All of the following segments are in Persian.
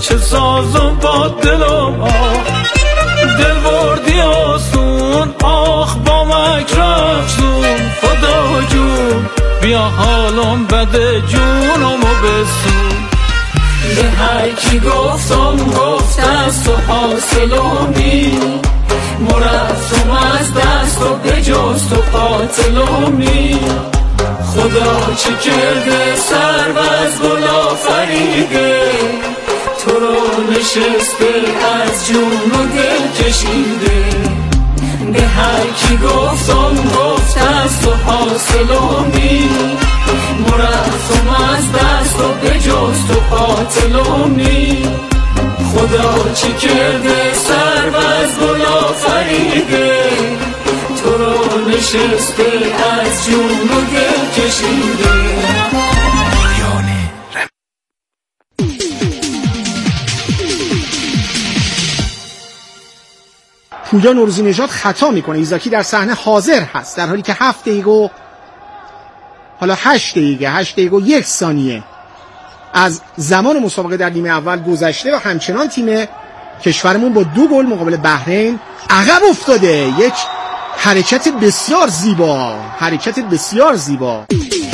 چه سازم با دلم دل بردی آسون آخ با مکرفزون خدا جون بیا حالم بده جونمو بسون به هر کی گفتم از تو حاصلمی مرفتم از دست و به جز تو قاتلمی خدا چه کرده سر و از گلا فریده تو رو نشسته از جون و دل کشیده به هر کی گفتم از تو حاصلمی مرفتم از دست و به جز تو قاتلمی خدا چه کرده سر و از گلا فریده تو رو نشسته از جون و دل کشیده. پویا نوروزی نژاد خطا میکنه. ایزاکی در صحنه حاضر هست در حالی که 7 دقیقه و حالا 8 دقیقه و 1 ثانیه از زمان مسابقه در نیمه اول گذشته و همچنان تیم کشورمون با 2 گل مقابل بحرین عقب افتاده. یک حرکت بسیار زیبا.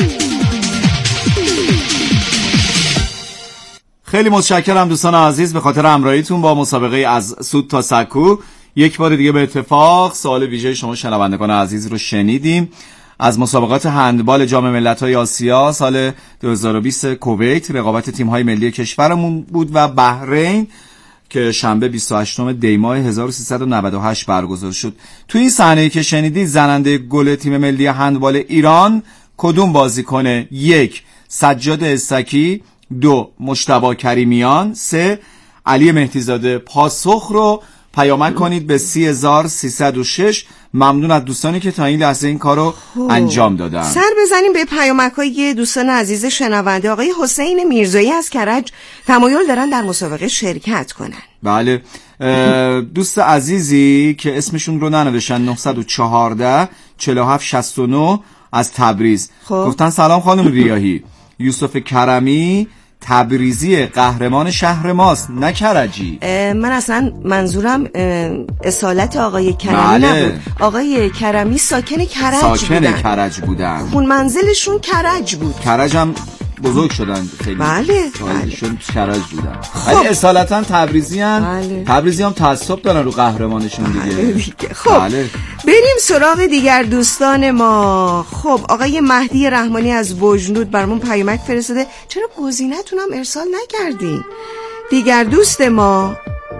خیلی متشکرم دوستان عزیز به خاطر همراهیتون با مسابقه از سود تا سکو. یک بار دیگه به اتفاق سوال ویژه شما شنوندگان عزیز رو شنیدیم از مسابقات هندبال جام ملت‌های آسیا سال 2020 کویت. رقابت تیم‌های ملی کشورمون بود و بحرین که شنبه 28 دی ماه 1398 برگزار شد. تو این صحنه‌ای که شنیدید زننده گل تیم ملی هندبال ایران کدوم بازیکن؟ 1 سجاد استکی، 2 مجتبی کریمیان، 3 علی مهدیزاده. پاسخ رو پیامک کنید به 30306. ممنون از دوستانی که تا این لحظه این کارو انجام دادن. سر بزنیم به پیامک‌های دوستان عزیز شنونده. آقای حسین میرزایی از کرج تمایل دارن در مسابقه شرکت کنن. بله دوست عزیزی که اسمشون رو ننوشتن 914 4769 از تبریز گفتن سلام خانم ریاحی، یوسف کرمی تبریزی قهرمان شهر ماست نه کرجی. من اصلا منظورم اصالت آقای کرمی نبود. آقای کرمی ساکن کرج بودن. خون منزلشون کرج بود. کرج هم بزرگ شدن خیلی. بله. شون کرج بودن. ولی اصالتا تبریزی هم. بله. تبریزی هم تعصب دارن رو قهرمانشون دیگه. خب بریم سراغ دیگر دوستان ما. خب آقای مهدی رحمانی از بوجنود برامون پیامک فرستاده چرا گزینه‌تون هم ارسال نکردین؟ دیگر دوست ما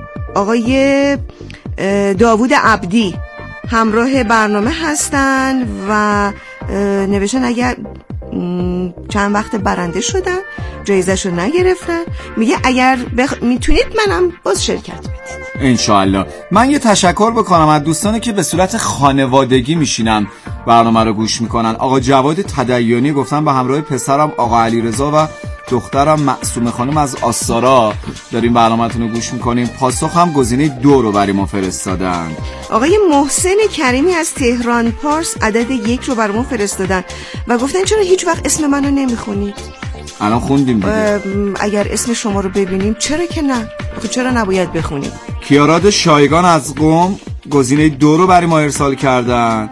آقای داوود عبدی همراه برنامه هستن و نوشتن اگر چند وقت برنده شدن جایزه‌شو نگرفتن، میگه اگر میتونید منم باز شرکت بدید انشاءالله. من یه تشکر بکنم از دوستانی که به صورت خانوادگی میشینن برنامه رو گوش میکنن. آقا جواد تدیانی گفتن با همراه پسرم آقا علیرضا و دخترم معصومه خانم از آستارا داریم برنامه‌تون رو گوش میکنیم. پاسخ هم گزینه 2 رو برای ما فرستادن. آقای محسن کریمی از تهران پارس عدد 1 رو برای ما فرستادن و گفتن چرا هیچ وقت اسم منو نمیخونید؟ الان خوندیم دیگه. اگر اسم شما رو ببینیم چرا که نه؟ چرا نباید بخونیم؟ کیاراد شایگان از قم گزینه 2 رو برای ما ارسال کردن.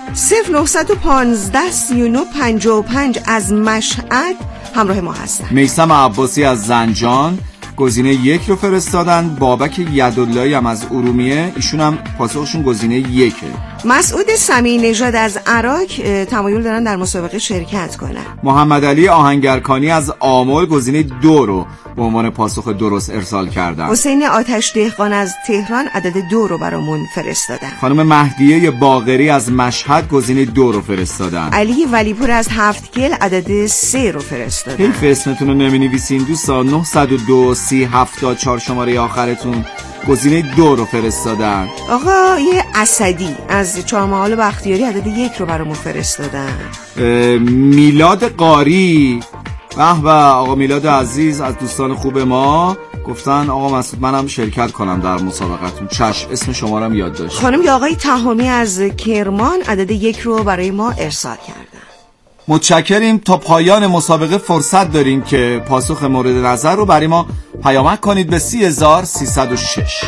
0915 39 55 از مشهد همراه ما هستن. میثم عباسی از زنجان گزینه 1 رو فرستادن. بابک یداللهی هم از ارومیه، ایشون هم پاسخشون گزینه 1. مسعود سمیع نژاد از عراق تمایل دارن در مسابقه شرکت کنن. محمد علی آهنگرکانی از آمل گزینه 2 رو به عنوان پاسخ درست ارسال کردن. حسین آتش دهقان از تهران عدد 2 رو برامون فرستادن. خانم مهدیه باقری از مشهد گزینه 2 رو فرستادن. علی ولیپور از هفتگل عدد 3 رو فرستادن. حیف اسمتون رو نمی‌نویسین دوستان. 902 3074 شماره آخرتون گزینه 2 رو فرستادن. آقای اسدی از چهارمحال بختیاری عدد 1 رو برامون فرستادن. میلاد قاری به آقا میلاد عزیز از دوستان خوب ما گفتن آقا مسعود منم شرکت کنم در مسابقتون. چشم، اسم شما رو هم یاد داشت. خانم یا آقای تهامی از کرمان عدد 1 رو برای ما ارسال کردن. متشکریم. تا پایان مسابقه فرصت داریم که پاسخ مورد نظر رو برای ما پیامک کنید به 30306.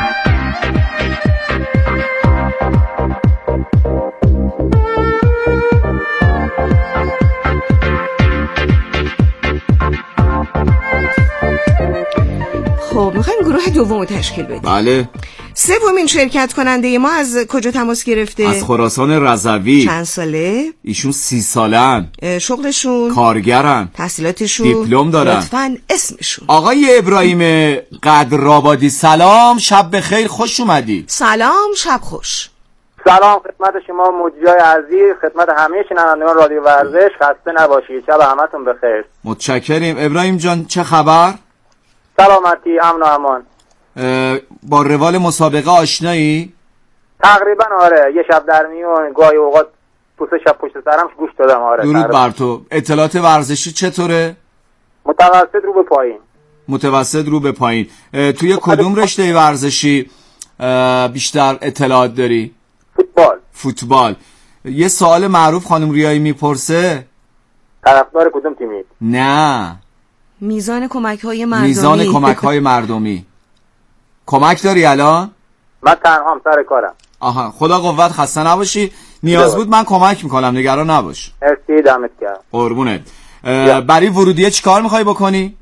خب میخوایم گروه دوم تشکیل بدیم. بله. سومین شرکت کننده ما از کجا تماس گرفته؟ از خراسان رضوی. چند ساله؟ ایشون 30 سالن. شغلشون؟ کارگرن. تحصیلاتشون؟ دیپلم دارن. لطفاً اسمشون. آقای ابراهیم قدرآبادی، سلام، شب بخیر، خوش اومدی. سلام، شب خوش. سلام خدمت شما مجریای عزیز، خدمت همه شنوندگان رادیو ورزش، خسته نباشید، شب همتون بخیر. متشکریم. ابراهیم جان چه خبر؟ سلامتی، امن و امان. با روال مسابقه آشنایی؟ تقریبا آره، یه شب در میون، گاهی اوقات پوست شب پشت سرم گوش دادم. آره درود بر تو. اطلاعات ورزشی چطوره؟ متوسط رو به پایین. متوسط رو به پایین. توی کدوم رشته ورزشی بیشتر اطلاعات داری؟ فوتبال. یه سوال معروف خانم ریایی میپرسه، طرفدار کدوم تیمی؟ نه، میزان کمک‌های مردمی. میزان کمک‌های مردمی. کمک داری الان؟ من تنهام سر کارم. آها، خدا قوت، خسته نباشی. نیاز بود من کمک میکنم، نگران نباش. مرسی، دمت گرم. قربونت. برای ورودیه چی کار میخوای بکنی؟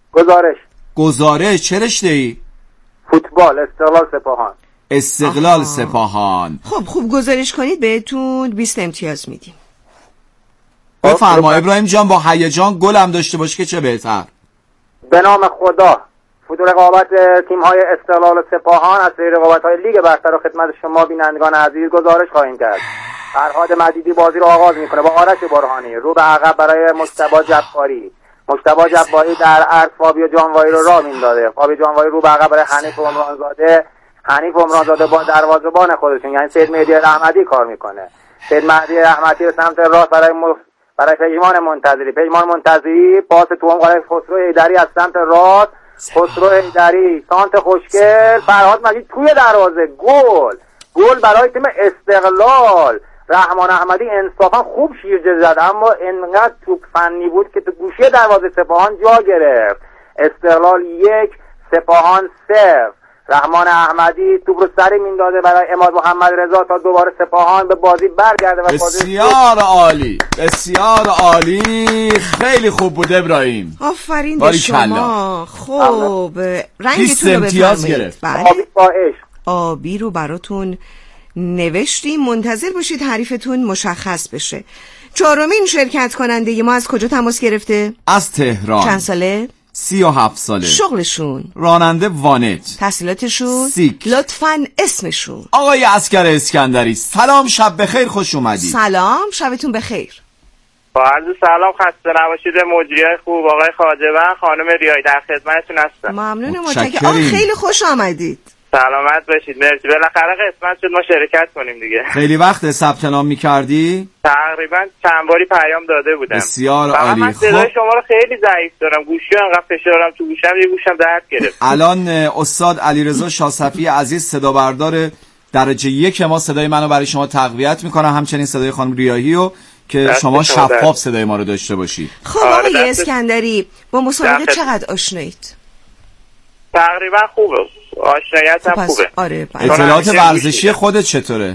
گزارش. چه رشته‌ای؟ فوتبال، استقلال سپاهان. استقلال سپاهان. خب خوب گزارش کنید بهتون 20 امتیاز میدیم. بفرما ابراهیم جان، با هیجان گلم داشته باش که چه بهتر. به نام خدا، رقابت تیم‌های استقلال و سپاهان از سری رقابت‌های لیگ برتر و خدمت شما بینندگان عزیز گزارش خواهیم کرد. فرهاد مجیدی بازی رو آغاز میکنه با آرش برهانی، رو به عقب برای مجتبی جباری. مجتبی جباری در عرض فابیو جانوایی رو راه میندازه. فابیو جانوایی رو به عقب برای حنیف عمرانزاده با دروازه‌بان خودشون یعنی سید مهدی رحمتی کار میکنه. سید مهدی رحمتی به سمت راست برای پیمان منتظری پاس تو هم برای خسرو حیدری از سمت راست. خسرو حیدری سانت خوشگل، فرهاد مجید توی دروازه، گل برای تیم استقلال. رحمان احمدی انصافا خوب شیرجه زد اما انقدر توپ فنی بود که تو گوشه دروازه سپاهان جا گرفت. استقلال 1 سپاهان 0. رحمان احمدی توپ رو سری میندازه برای عماد محمد رضا تا دوباره سپاهان به بازی برگرده و بسیار عالی، بسیار عالی، خیلی خوب بود ابراهیم. آفرین به شما. خب رنگتون رو بفرمایید. بله. آبی رو براتون نوشتیم، منتظر باشید حریفتون مشخص بشه. چهارمین شرکت کننده ما از کجا تماس گرفته؟ از تهران. چند ساله؟ 37 ساله. شغلشون؟ راننده وانت. تحصیلاتشون؟ سیک. لطفاً اسمشون؟ آقای عسکر اسکندری، سلام، شب بخیر، خوش اومدید. سلام، شبتون بخیر. با عرض سلام، خسته نباشید. مجریای خوب آقای خواجه، خانم ریایی در خدمتتون هستم. ممنونم، متشکرم. خیلی خوش آمدید. سلامت باشید. مرسی. بالاخره قسمت شد ما شرکت کنیم دیگه. خیلی وقت ثبت نام می‌کردی؟ تقریبا چند باری پیام داده بودم. بسیار عالی. من صدای شما رو خیلی ضعیف دارم. گوشی انقدر فشارم تو گوشم، یه گوشم درد گرفت. الان استاد علیرضا شاصفی عزیز صدا بردار درجه 1 ما صدای منو برای شما تقویت میکنه، همچنین صدای خانم ریاهی رو که شما شفاف صدای ما رو داشته باشید. خب آقای اسکندری، با مسابقه چقدر آشنایید؟ تقریبا خوبه. آشنایت هم خوبه. آره. اطلاعات ورزشی خودت چطوره؟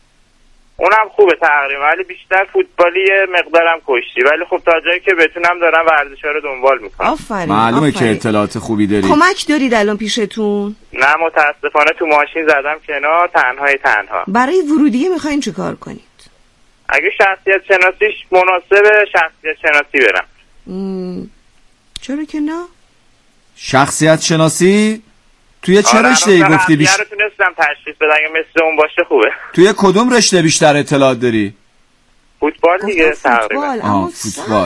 اونم خوبه تقریبا، ولی بیشتر فوتبالی مقدارم کشتی، ولی خب تا جایی که بتونم دارم ورزش‌ها رو دنبال میکنم. آفرین. معلومه که اطلاعات خوبی داری. کمک دارید الان پیشتون؟ نه متاسفانه تو ماشین زدم کنار، تنها. برای ورودیه میخواین چه کار کنید؟ اگه شخصیت شناسیش مناسبه شخصیت شناسی برم. چرا که نه؟ شخصیت شناسی توی چه رشته‌ای گفتی بیشتر؟ رو تونستم تشخیص بدم، اگه مثل اون باشه خوبه. توی کدوم رشته بیشتر اطلاعات داری؟ فوتبال دیگه تقریبا. فوتبال.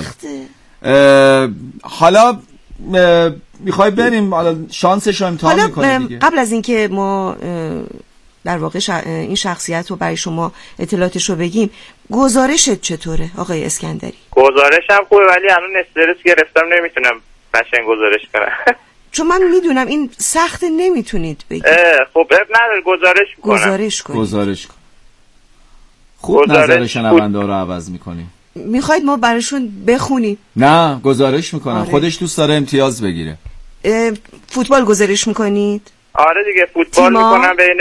حالا میخوای بریم حالا شانسش رو امتحان میکنیم دیگه. قبل از اینکه ما در واقع این شخصیت رو برای شما اطلاعاتش رو بگیم، گزارشت چطوره آقای اسکندری؟ گزارشم خوبه ولی الان استرس گرفتم، نمیتونم قشنگ گزارش کنم. چون من میدونم این سخت، نمیتونید بگید. خب نداره، گزارش میکنم. گزارش کن. خوب نظر شنونده رو عوض میکنی. میخواید ما براشون بخونیم؟ نه گزارش میکنم. خودش دوست داره امتیاز بگیره. فوتبال گزارش میکنید؟ آره دیگه فوتبال میکنم بین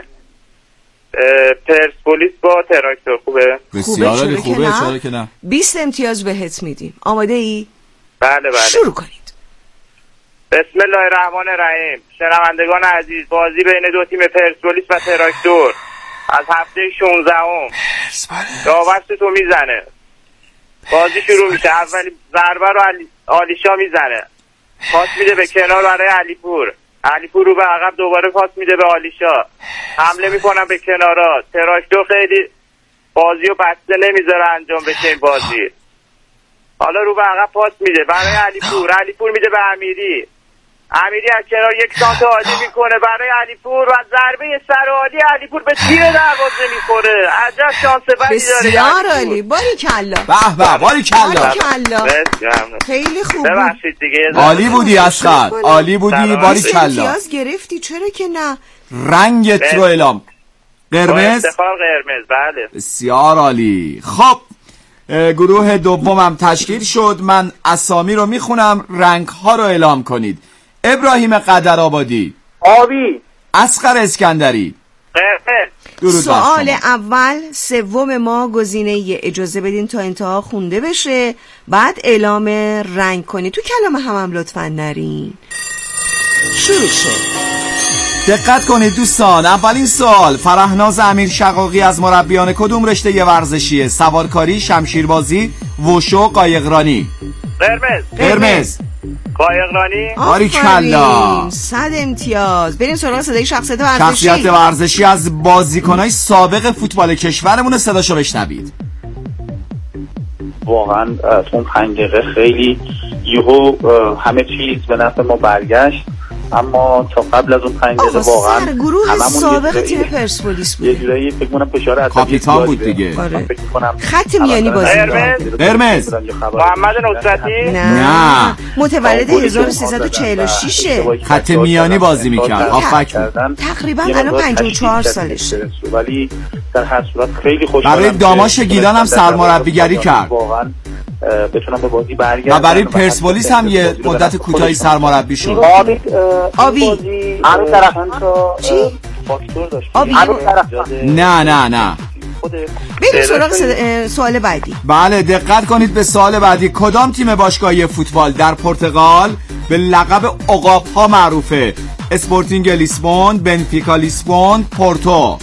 پرسپولیس با تراکتور. خوبه؟ بسیار عالی. خوبه، چرا که نه. 20 امتیاز بهت میدیم. آماده ای؟ بله. شروع کنید. بسم الله الرحمن الرحیم. شنوندگان عزیز، بازی بین دو تیم پرسپولیس و تراکتور از هفته 16 داوست تو میزنه. بازی شروع میشه. اولی ضربه رو آلیشا میزنه، پاس میده به کنار برای علیپور رو به عقب دوباره پاس میده به آلیشا، حمله میکنن به کنارا. تراکتور خیلی بازی رو بسته نمیذاره انجام بشه این بازی. حالا رو به عقب پاس میده برای علیپور میده به امیری از کنار یک سانت عالی میکنه برای علیپور و ضربه سر عالی علیپور به تیر دروازه میخوره. عجب شانس بدی داره. بسیار عالی. باریکلا. به باریکلا. خیلی خوب. ببخشید دیگه. عالی بودی اصغر. عالی بودی. باریکلا. امتیاز گرفتی. چرا که نه. رنگت رو اعلام. قرمز. قرمز. بله. بسیار عالی. خب گروه دومم تشکیل شد. من اسامی رو میخونم، رنگ ها رو اعلام کنید. ابراهیم قدرآبادی آبی، اصغر اسکندری قرمز. سوال اول سوم ما گزینه اجازه بدین تا انتها خونده بشه، بعد اعلام رنگ کنید. تو کلام هم لطفا نرین. شروع شد. دقت کنید دوستان. اولین سوال، فرهناز امیر شقاقی از مربیان کدوم رشته ورزشیه؟ سوارکاری، شمشیربازی، وشو، قایقرانی؟ قرمز. قایقرانی. باریکلا. 100 امتیاز. بریم سراغ صدای شخصیت ورزشی. شخصیت ورزشی از بازیکنای سابق فوتبال کشورمون، صداشو بشنوید. واقعا تو اون 5 دقیقه خیلی یهو همه چیز به نفع ما برگشت، اما تا قبل از اون 5 دقیقه واقعا گروه سابق تیم پرسپولیس بود. یه جورایی فکر کنم فشار عصبی کاپیتان بود دیگه. خط میانی بازی. قرمز. محمد نصرتی. نه. متولد 1346. خط میانی بازی میکرد. آفک بود. تقریبا الان 54 سالشه. ولی در هر صورت خیلی خوشحالم برای داماش گیلان هم سرمربیگری کرد. واقعا بتونم به بازی برگردم و برای پرسپولیس هم یه مدت کوتاهی سرمربی شد. آبی. چی؟ آبی. نه. بریم سراغ سوال بعدی. بله دقت کنید به سوال بعدی. کدام تیم باشگاهی فوتبال در پرتغال به لقب عقاب‌ها معروفه؟ اسپورتینگ لیسبون، بنفیکا لیسبون، پورتو؟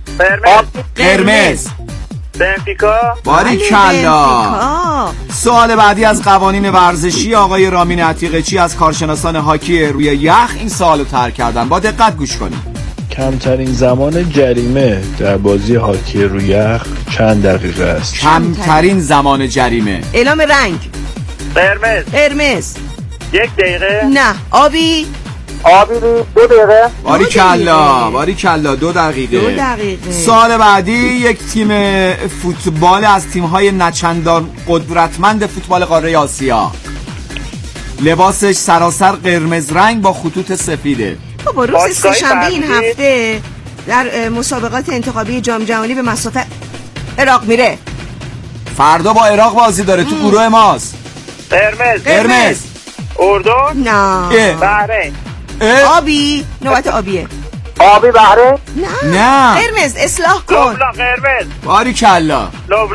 قرمز. بنفیکا. باریکلا. سوال بعدی از قوانین ورزشی. آقای رامین عتیقچی از کارشناسان هاکی روی یخ این سوالو طرح کردن. با دقت گوش کنید. کمترین زمان جریمه در بازی هاکی روی یخ چند دقیقه است؟ کمترین زمان جریمه. اعلام رنگ. قرمز. 1 دقیقه. نه. آبی 2 دقیقه. باریکلا 2 دقیقه. سال بعدی یک تیم فوتبال از تیم‌های نچندان قدرتمند فوتبال قاره آسیا. لباسش سراسر قرمز رنگ با خطوط سفیده. بابا روز سه‌شنبه این هفته در مسابقات انتخابی جام جهانی به مسافت عراق میره. فردا با عراق بازی داره. تو گروه ماست. قرمز. اردن. نه. بحرین. آبی. نوبت آبیه. آبی بحرین. نه. قرمز. اصلاح کن. لبنان. قرمز. باریکلا.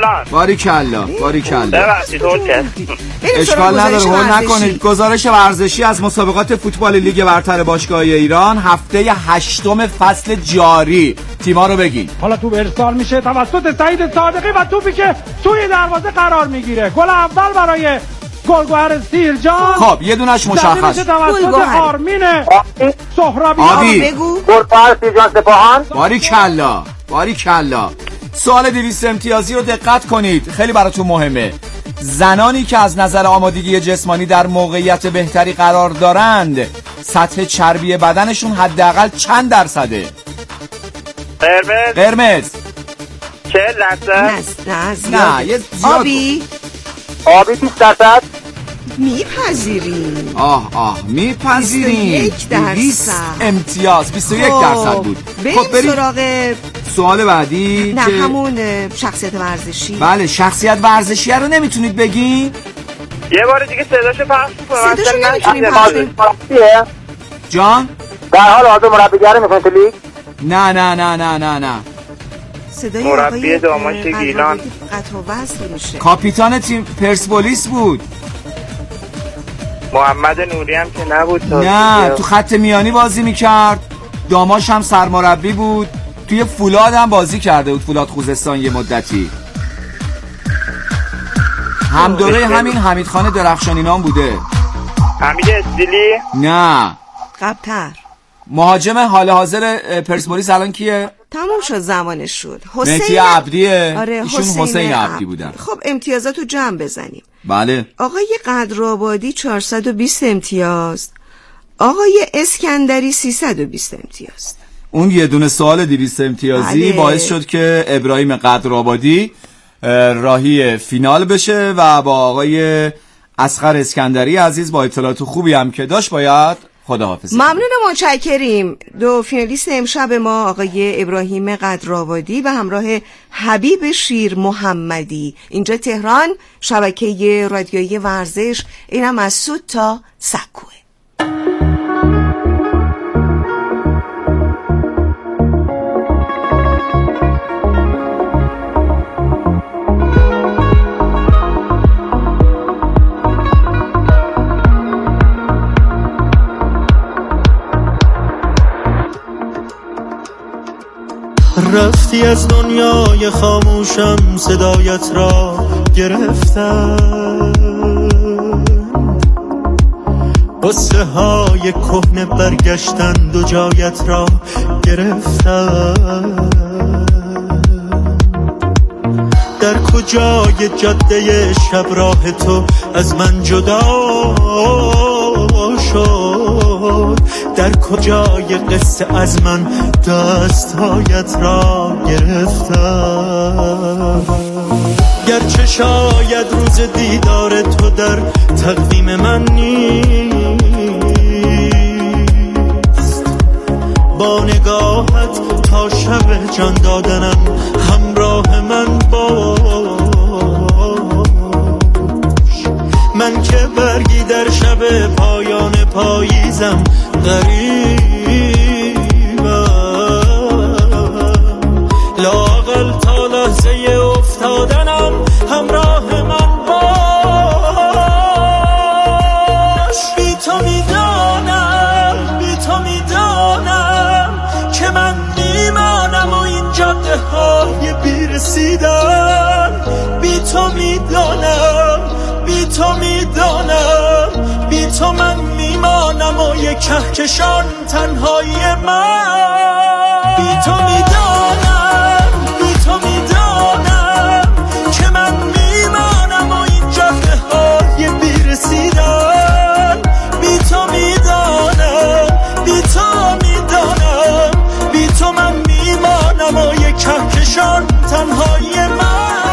ببخشید اشکال نداره، هول نکنید. گزارش ورزشی از مسابقات فوتبال لیگ برتر باشگاه ایران هفته 8 فصل جاری. تیما رو بگین. حالا توپ ارسال میشه توسط سعید صادقی و توپی که توی دروازه قرار میگیره. گل اول برای گلگهر سیرجان. خب یه دونش مشخص. توسط آرمین سهرابی. بگو. گلگهر سیرجان سپاهان. باریکلا. سوال 200 امتیازی رو دقت کنید، خیلی براتون مهمه. زنانی که از نظر آمادگی جسمانی در موقعیت بهتری قرار دارند، سطح چربی بدنشون حداقل چند درصده؟ قرمز. 40%. نه یه زیاد. آبی 20%. میپذیریم. میپذیریم. 21% امتیاز. 21% بود. بریم سراغ سوال بعدی. نه همون شخصیت ورزشی. بله شخصیت ورزشی رو نمیتونید بگین؟ یه بار دیگه صداشو پخش کنم. صداشو نمیتونیم پخش کنیم. جان در حال حاضر مربیگری میکنه تو لیگ؟ نه صدای مربی داماش گیلان قطع و وصل میشه. کاپیتان تیم پرسپولیس بود. محمد نوری هم که نبود. نه تو خط میانی بازی میکرد. داماش هم سرمربی بود. توی فولاد هم بازی کرده بود، فولاد خوزستان یه مدتی. هم دوره همین حمیدخان درخشانیان بوده. حمید استیلی؟ نه قبطر. مهاجم حال حاضر پرسپولیس الان کیه؟ تموم شد زمانش شد. حسین مهدی عبدیه. آره ایشون حسین عبدی بودن. خب امتیازاتو جمع بزنیم. بله. آقای قدرآبادی 420 امتیاز، آقای اسکندری 320 امتیاز. اون یه دونه سوال 200 امتیازی بله. باعث شد که ابراهیم قدرآبادی راهی فینال بشه و با آقای اصغر اسکندری عزیز با اطلاعات خوبی هم که داشت باید خداحافظی. ممنون و متشکریم. دو فینالیست امشب ما آقای ابراهیم قدرآبادی و همراه حبیب شیر محمدی. اینجا تهران، شبکه رادیویی ورزش، اینم از سوت تا سکوه. رفتی از دنیای خاموشم، صدایت را گرفتم، قصه های کهنه برگشتند و جایت را گرفتم. در کجای جاده شب راه تو از من جدا شد، در کجای قصه از من دستهایت را گرفتم. گرچه شاید روز دیدار تو در تقویم من نیست، با نگاهت تا شب جان دادنم همراه من باش. من که برگی در شب پایان پاییزم غریبم، لااقل تا لحظه افتادنم همراه من باش. بی تو میدانم که من میمانم و این جاده های بیرسیدن. بی تو میدانم بی تو من میمانم و یک کهکشان تنهایی من. بی تو میدانم که من میمانم و این جاده های بیرسیدن. بی تو میدانم بی تو من میمانم و یک کهکشان تنهایی من.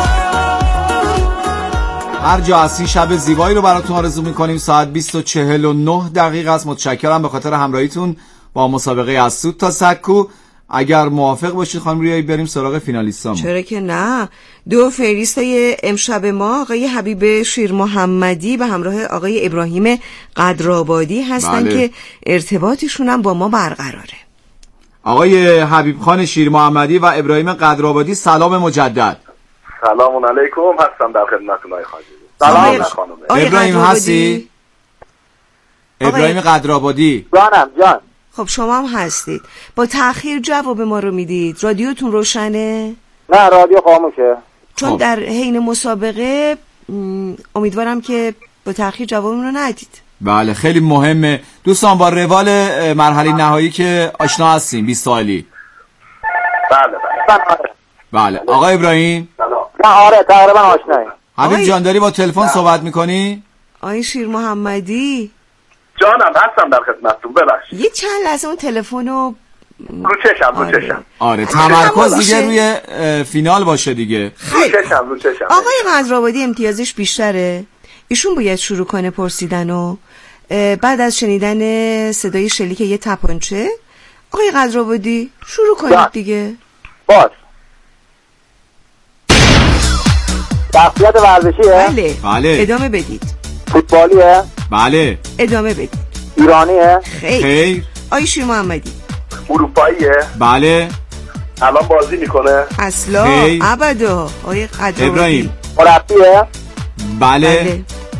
هر جا هستی شب زیبایی رو براتون آرزو میکنیم. ساعت 20:49 است. متشکرم به خاطر همراهیتون با مسابقه از سوت تا سکو. اگر موافق باشید خانم ریایی بریم سراغ فینالیستامون. چرا که نه. دو فینالیستای امشب ما آقای حبیب شیر محمدی به همراه آقای ابراهیم قدرآبادی هستن. بله. که ارتباطشون هم با ما برقراره. آقای حبیب خان شیر محمدی و ابراهیم قدرآبادی سلام مجدد. سلام علیکم، هستم در خدمتتون آقای خاجی. سلام خانم. ابراهیم هستی؟ ابراهیم قدرآبادی. جان. خب شما هم هستید. با تأخیر جواب ما رو میدید. رادیوتون روشنه؟ نه رادیو خاموشه. چون در حین مسابقه امیدوارم که با تأخیر جوابمون رو ندید. بله خیلی مهمه. دوستان با روال مرحله نهایی که آشنا هستیم 20 سالی. بله آقای ابراهیم. نه آره تقریبا آشناییم. حبیب جان داری با تلفن صحبت میکنی؟ آقای شیر محمدی. جانم هستم در خدمتتون. ببخشید یه چند لحظه اون تلفنو رو چشم. آره تمرکز دیگه روی فینال باشه دیگه. رو چشم. آقای قدرآبادی امتیازش بیشتره. ایشون باید شروع کنه پرسیدنو. بعد از شنیدن صدای شلیک یه تپانچه آقای قدرآبادی شروع کنید دیگه. باز شخصیت ورزشیه؟ بله. ادامه بدید. فوتبالیه؟ بله. ادامه بدید. ایرانیه؟ خیر. آقای شیر محمدی. اروپاییه؟ بله. الان بازی میکنه؟ اصلا ابدا. آقای قدرآبادی. ابراهیم. مربیه؟ بله.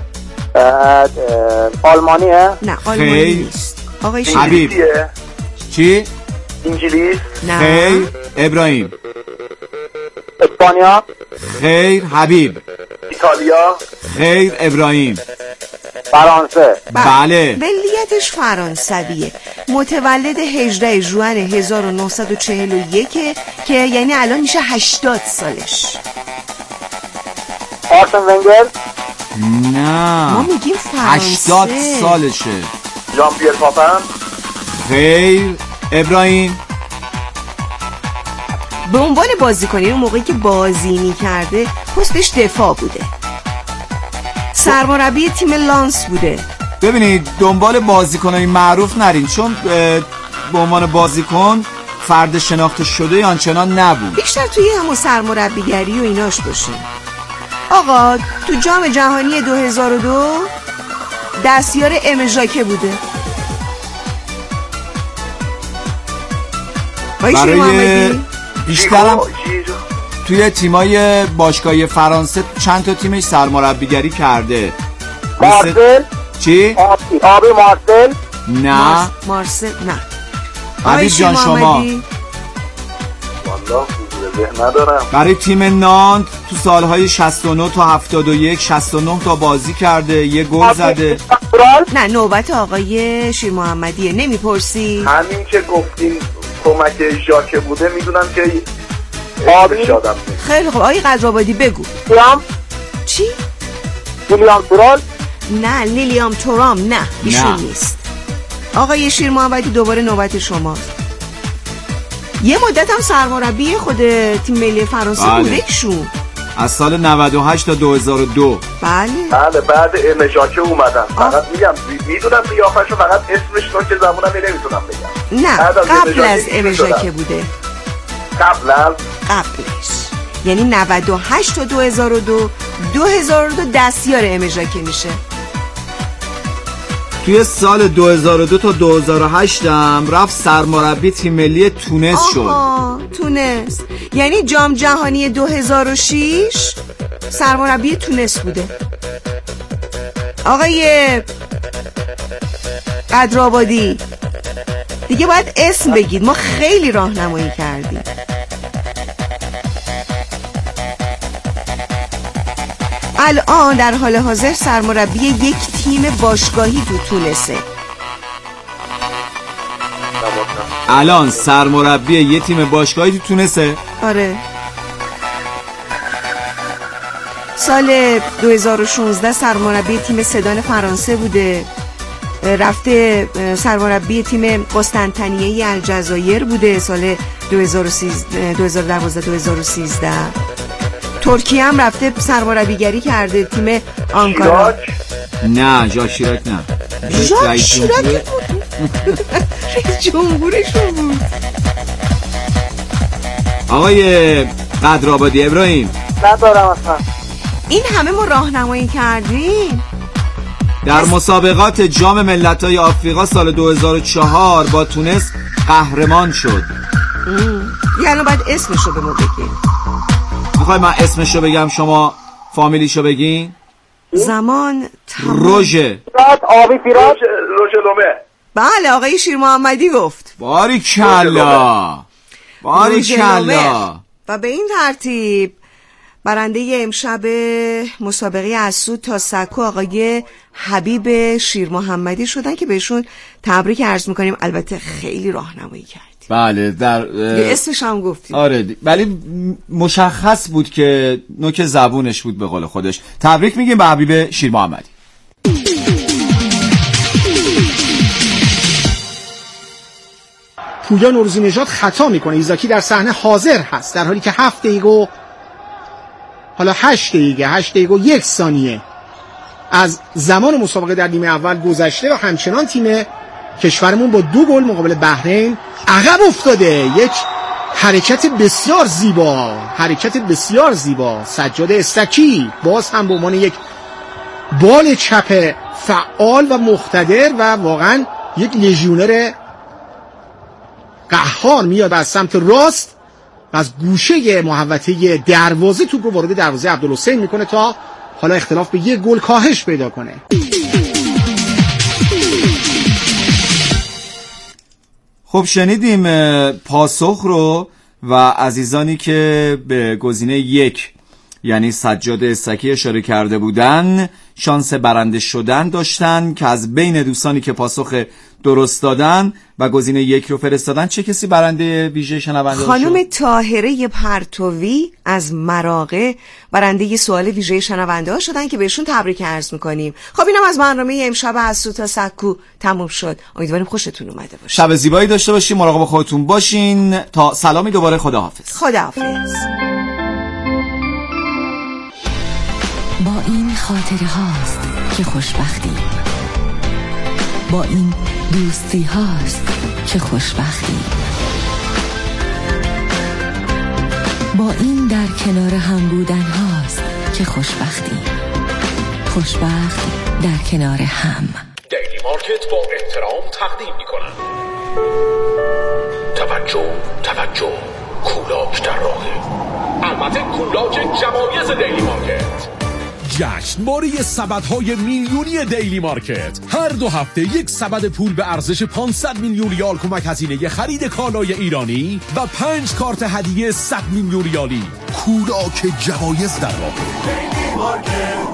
آلمانیه؟ نه آلمانی نیست. آقای شیر. حبیب. چی؟ انگلیس؟ نه. خیر. ابراهیم. اسپانیا؟ خیر. حبیب. ایتالیا؟ خیر. ابراهیم. فرانسه؟ بله. ولیتش فرانسویه. متولد 18 ژوئن 1941 که یعنی الان میشه 80 سالش. آرسن ونگر؟ نه ما میگیم فرانسه. 80 سالشه. ژان پیر پاپن؟ خیر. ابراهیم. به عنوان بازیکنی اون موقعی که بازی میکرده پستش دفاع بوده. سرمربی تیم لانس بوده. ببینید دنبال بازیکنای معروف نرین، چون به عنوان بازیکن فرد شناخته شده آنچنان نبود. بیشتر توی همون سرمربیگری و ایناش باشیم. آقا تو جام جهانی 2002 دستیار ام ژاکه بوده. برای بیشترم توی تیمای باشگاهی فرانسه چند تا تیمش سرمربیگری کرده. مارسل؟ چی؟ آبی مارسل؟ نه. مارسل نه. حبیب جان شما؟ والله ذهن ندارم. برای تیم نانت تو سالهای 69 تا 71 69 تا بازی کرده، یه گل زده. نه نوبت آقای شیر محمدیه. نمیپرسی؟ همین که گفتین کمک ژاکه بوده میدونم که شادم. خیلی خوب آقای قدرآبادی بگو. چی؟ لیلیام تورام؟ نه لیلیام تورام نه ایشون نیست. آقای شیر محمدی دوباره نوبت شماست. یه مدت هم سرمربی خود تیم ملی فرانسه بوده ایشون. از سال 98 تا 2002. بله بعد ام ژاکه اومدم. فقط میگم میدونم قیافه‌شو، فقط اسمش رو که زبونم نمیتونم بگم. نه قبل از ام ژاکه بوده. قبلش یعنی 98 تا 2002 دستیار ام ژاکه میشه. توی سال 2002 تا 2008 هم رفت سرمربی تیم ملی تونس شد. تونس یعنی جام جهانی 2006 سرمربی تونس بوده. آقای قدرآبادی دیگه باید اسم بگید، ما خیلی راهنمایی کردیم. الان در حال حاضر سرمربی یک تیم باشگاهی تو تونسه. الان سرمربی یک تیم باشگاهی تو تونسه؟ آره. سال 2016 سرمربی تیم سدان فرانسه بوده. رفته سرمربی تیم قسطنطنیه الجزایر بوده سال 2012-2013. ترکیه هم رفته سرمربیگری کرده تیم آنکارا. نه ژاک شیراک نه. ژاک شیراک بود. رئیس جمهورشون بود. آقای قدرآبادی. ابراهیم ندارم اصلا. این همه ما راهنمایی کردیم. در مسابقات جام ملت‌های آفریقا سال 2004 با تونس قهرمان شد. یعنی باید اسمشو به ما بگیم. میخوای من اسمشو بگم شما فامیلیشو بگین؟ زمان روژه آبی فیراز روژه لومه. بله آقای شیر محمدی گفت. باریکلا. و به این ترتیب برنده امشب مسابقه از سود تا سکو آقای حبیب شیر محمدی شدن که بهشون تبریک عرض میکنیم. البته خیلی راهنمایی کردیم. بله در اسمش هم گفتیم. آره ولی مشخص بود که نوک زبونش بود به قول خودش. تبریک میگیم به حبیب شیر محمدی. پویا نوروزی نژاد خطا میکنه. ایزاکی در صحنه حاضر هست در حالی که 7 دقیقه و حالا 8 دقیقه و 1 ثانیه از زمان مسابقه در نیمه اول گذشته و همچنان تیم کشورمون با 2 گل مقابل بحرین عقب افتاده. یک حرکت بسیار زیبا سجاد استکی باز هم به عنوان یک بال چپ فعال و مقتدر و واقعا یک لژیونر قهار میاد از سمت راست و از گوشه محوطه دروازه توپ رو وارد دروازه عبدالحسین میکنه تا حالا اختلاف به یک گل کاهش پیدا کنه. خب شنیدیم پاسخ رو و عزیزانی که به گزینه 1 یعنی سجاد استکی اشاره کرده بودن شانس برنده شدن داشتن که از بین دوستانی که پاسخ درست دادن و گزینه 1 رو فرستادن چه کسی برنده ویژه شنونده شد؟ خانم طاهره پرتوی از مراغه برنده سوال ویژه شنونده ها شدن که بهشون تبریک عرض میکنیم. خب اینم از برنامه امشب از سو تا سکو تموم شد. امیدواریم خوشتون اومده باشه. شب زیبایی داشته باشین، مراقب خودتون باشین. تا سلامی دوباره، خداحافظ. خداحافظ. با این خاطره هاست که خوشبختیم، با این دوستی هاست که خوشبختیم، با این در کنار هم بودن هاست که خوشبختیم. خوشبخت در کنار هم. دیلی مارکت با احترام تقدیم می‌کند. توجه کولاک در راهه. البته کولاک جوایز دیلی مارکت. جشنواره سبدهای میلیونی دیلی مارکت. هر 2 هفته یک سبد پول به ارزش 500 میلیون ریال کمک هزینه خرید کالای ایرانی و 5 کارت هدیه 100 میلیون ریالی. کولاک جوایز در راه. دیلی مارکت.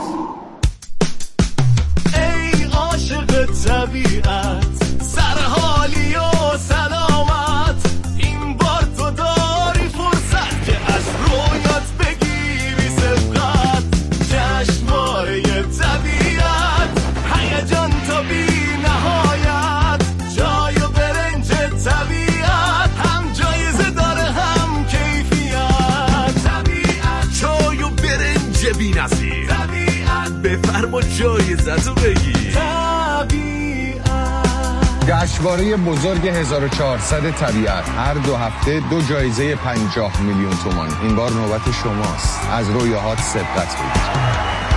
ای عاشق طبیعت، سرحالی و سلامت، این بار تو داری فرصت که از رویات بگیری سبقت. جشنواره طبیعت، هیجان تا بی نهایت، جای و برنج طبیعت، هم جایزه داره هم کیفیت. طبیعت چای و برنج بی نظیر، طبیعت بفرما جایزتو بگیر. جشنواره بزرگ 1400 طبیعت، هر 2 هفته 2 جایزه 50 میلیون تومان. این بار نوبت شماست. از رویاهات سبقت بگیر.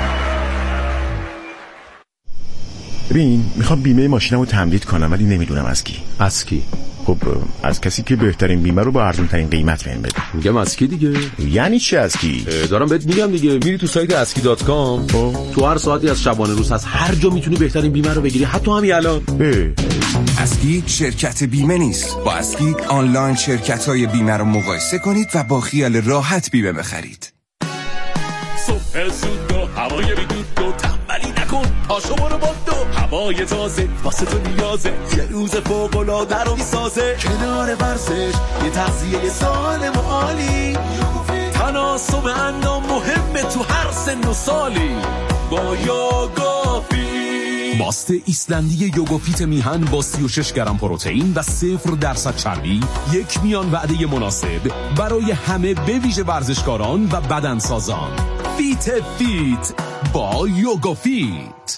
ببین میخوام بیمه ماشینمو تمدید کنم ولی نمیدونم از کی. از کی؟ خب از کسی که بهترین بیمه رو با ارزون ترین قیمت بهم بده. میگم از کی دیگه؟ یعنی چی از کی؟ دارم بهت میگم دیگه. میری تو سایت aski.com، تو هر ساعتی از شبانه روز از هر جا میتونی بهترین بیمه رو بگیری، حتی همین الان. اسکی شرکت بیمه نیست. با اسکی آنلاین شرکت‌های بیمه رو مقایسه کنید و با خیال راحت بیمه بخرید. صبح زود و هوای بیدود و تنبلی نکن، پاشو برو با دو هوای تازه واسه تو نیازه. یه روز فوق‌العاده رو میسازه. کنار ورزش یه تغذیه سالم و عالی، تناسب اندام مهمه تو هر سن و سالی. با یوگافیت، ماست ایسلندی یوگافیت میهن با 36 گرم پروتئین و 0% چربی، یک میان وعده مناسب برای همه به ویژه ورزشکاران و بدنسازان. فیت با یوگافیت.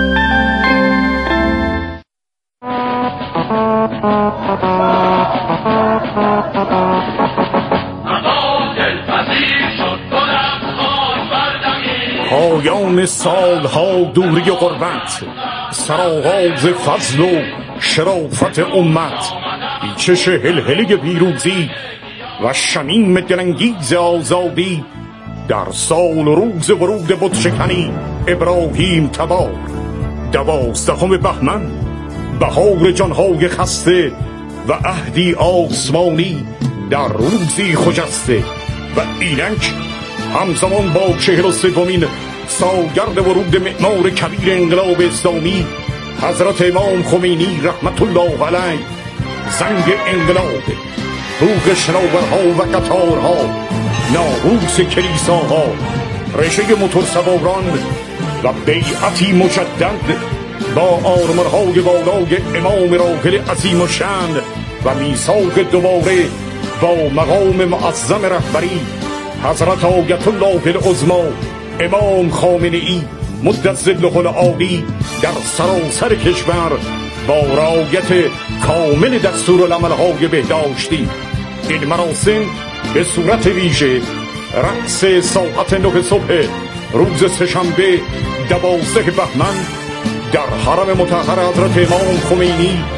پایان سالها دوری و غربت، سرآغاز فضل و شرافت امت، پیچش هلهله پیروزی و شمیم دلانگیز آزادی. در سال و روز ورود بتشکنی ابراهیم تبار، 12 بهمن، بهار جانهای خسته و عهدی آسمانی در روزی خجسته. و اینک همزمان با 43مین سالگرد ورود معمار کبیر انقلاب اسلامی حضرت امام خمینی رحمت الله علیه، زنگ انقلاب، بوق شناورها و قطارها، ناقوس کلیساها، رشه موتورسواران و بیعتی مجدد با آرمرهای بالای امام راحل عظیم الشأن و میثاق دوباره با مقام معظم رهبری حضرت آیت الله العظمی امام خامنه‌ای مدت ظله العالی در سراسر کشور با رعایت کامل دستورالعمل‌های بهداشتی. این مراسم به صورت ویژه رأس ساعت 9 صبح روز سه‌شنبه 12 بهمن در حرم مطهر حضرت امام خمینی